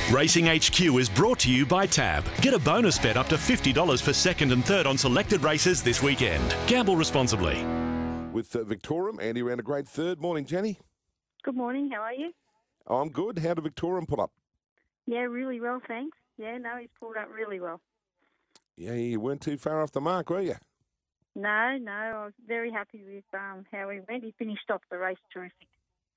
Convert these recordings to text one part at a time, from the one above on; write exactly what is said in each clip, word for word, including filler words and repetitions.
Racing H Q is brought to you by Tab. Get a bonus bet up to fifty dollars for second and third on selected races this weekend. Gamble responsibly. With uh, Victorium, Andy ran a great third. Morning, Jenny. Good morning. How are you? Oh, I'm good. How did Victorium pull up? Yeah, really well, thanks. Yeah, no, he's pulled up really well. Yeah, you weren't too far off the mark, were you? No, no, I was very happy with um, how he went. He finished off the race terrific.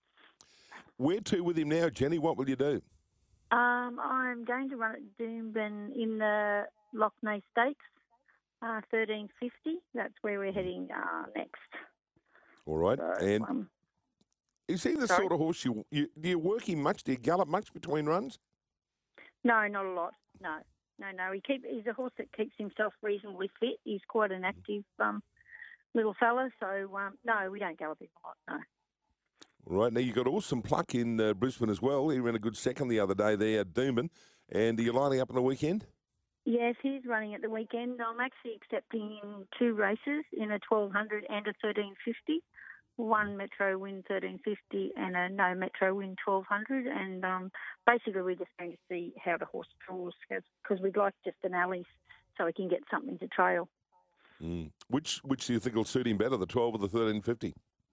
Where to with him now, Jenny? What will you do? Um, I'm going to run at Doomben in the Lockney Stakes, uh, thirteen fifty. That's where we're heading uh, next. All right. So, and um, is he the sorry? sort of horse you, you do you work him much? Do you gallop much between runs? No, not a lot. No, no, no. He keep he's a horse that keeps himself reasonably fit. He's quite an active um, little fella. So um, no, we don't gallop him a lot. No. All right. Now, you got awesome pluck in uh, Brisbane as well. He ran a good second the other day there at Doomben. And are you lining up on the weekend? Yes, he's running at the weekend. I'm actually accepting him two races in a twelve hundred and a thirteen fifty. One Metro win thirteen fifty and a no Metro win twelve hundred. And um, basically we're just going to see how the horse draws because we'd like just an alley so he can get something to trail. Mm. Which which do you think will suit him better, the twelve or the thirteen fifty?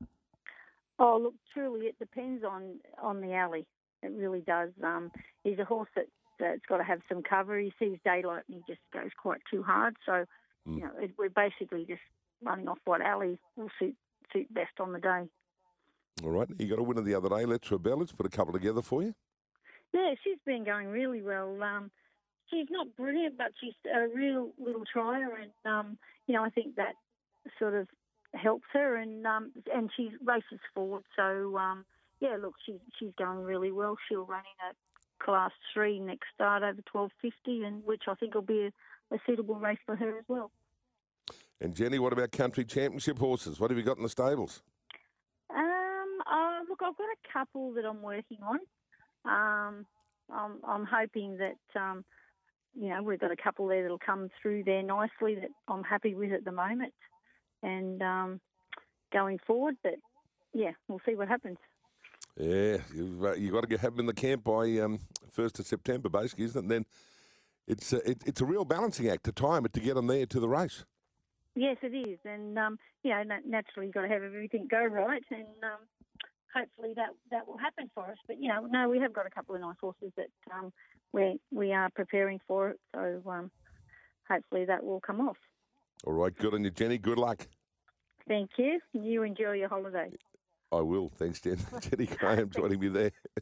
Oh, look, truly it depends on, on the alley. It really does. Um, he's a horse that, that's got to have some cover. He sees daylight and he just goes quite too hard. So, Mm. you know, it, we're basically just running off what alley will suit suit best on the day. All right. You got a winner the other day, Let's Rebel. Let's put a couple together for you. Yeah, she's been going really well. Um, she's not brilliant, but she's a real little trier, and um, you know, I think that sort of helps her, and um, and she races forward. So um, yeah, look, she's she's going really well. She'll run in a class three next start over twelve fifty, and which I think will be a, a suitable race for her as well. And Jenny, what about country championship horses? What have you got in the stables? Um, uh, look, I've got a couple that I'm working on. Um, I'm, I'm hoping that, um, you know, we've got a couple there that'll come through there nicely that I'm happy with at the moment and um, going forward. But, yeah, we'll see what happens. Yeah, you've, uh, you've got to get, have them in the camp by um, first of September, basically, isn't it? And then it's, uh, it, it's a real balancing act to time it to get them there to the race. Yes, it is. And, um, you know, naturally you've got to have everything go right and um, hopefully that, that will happen for us. But, you know, no, we have got a couple of nice horses that um, we we are preparing for it. So um, hopefully that will come off. All right, good on you, Jenny. Good luck. Thank you. You enjoy your holiday. I will. Thanks, Jen. Jenny Graham joining me there.